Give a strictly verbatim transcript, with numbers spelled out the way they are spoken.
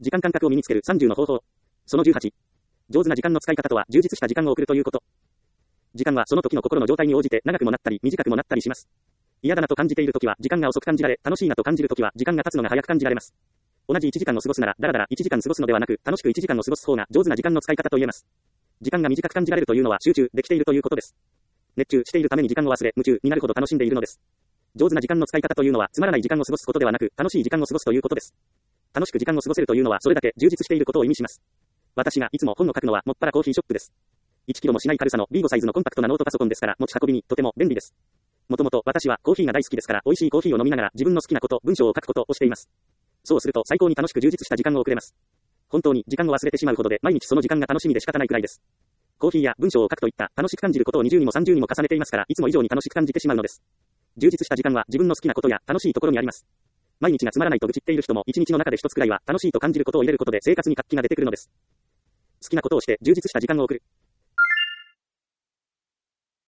時間感覚を身につけるさんじゅうの方法。そのじゅうはち。上手な時間の使い方とは充実した時間を送るということ。時間はその時の心の状態に応じて長くもなったり短くもなったりします。嫌だなと感じている時は時間が遅く感じられ、楽しいなと感じる時は時間が経つのが早く感じられます。同じいちじかんを過ごすなら、だらだらいちじかん過ごすのではなく、楽しくいちじかんを過ごす方が上手な時間の使い方と言えます。時間が短く感じられるというのは集中できているということです。熱中しているために時間を忘れ、夢中になるほど楽しんでいるのです。上手な時間の使い方というのは、つまらない時間を過ごすことではなく、楽しい時間を過ごすということです。楽しく時間を過ごせるというのは、それだけ充実していることを意味します。私がいつも本を書くのは、もっぱらコーヒーショップです。いちキロもしない軽さの ビーご サイズのコンパクトなノートパソコンですから、持ち運びにとても便利です。もともと私はコーヒーが大好きですから、美味しいコーヒーを飲みながら自分の好きなこと、文章を書くことをしています。そうすると最高に楽しく充実した時間を送れます。本当に時間を忘れてしまうほどで、毎日その時間が楽しみで仕方ないくらいです。コーヒーや文章を書くといった楽しく感じることをにじゅうにもさんじゅうにも重ねていますから、いつも以上に楽しく感じてしまうのです。充実した時間は自分の好きなことや楽しいところにあります。毎日がつまらないと愚痴っている人も一日の中で一つくらいは楽しいと感じることを入れることで生活に活気が出てくるのです。好きなことをして充実した時間を送る。